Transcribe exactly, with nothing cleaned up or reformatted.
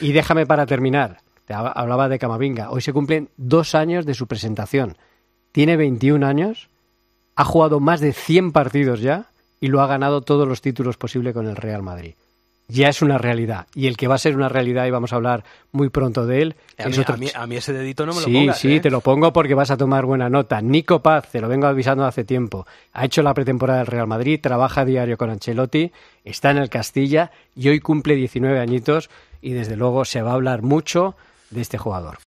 Y déjame para terminar, te hablaba de Camavinga, hoy se cumplen dos años de su presentación. Tiene veintiún años, ha jugado más de cien partidos ya y lo ha ganado todos los títulos posibles con el Real Madrid. Ya es una realidad. Y el que va a ser una realidad, y vamos a hablar muy pronto de él, a es mí, otro... A mí, a mí ese dedito no me lo sí, pongas. Sí, ¿eh? te lo pongo porque vas a tomar buena nota. Nico Paz, te lo vengo avisando hace tiempo, ha hecho la pretemporada del Real Madrid, trabaja a diario con Ancelotti, está en el Castilla y hoy cumple diecinueve añitos y desde luego se va a hablar mucho de este jugador.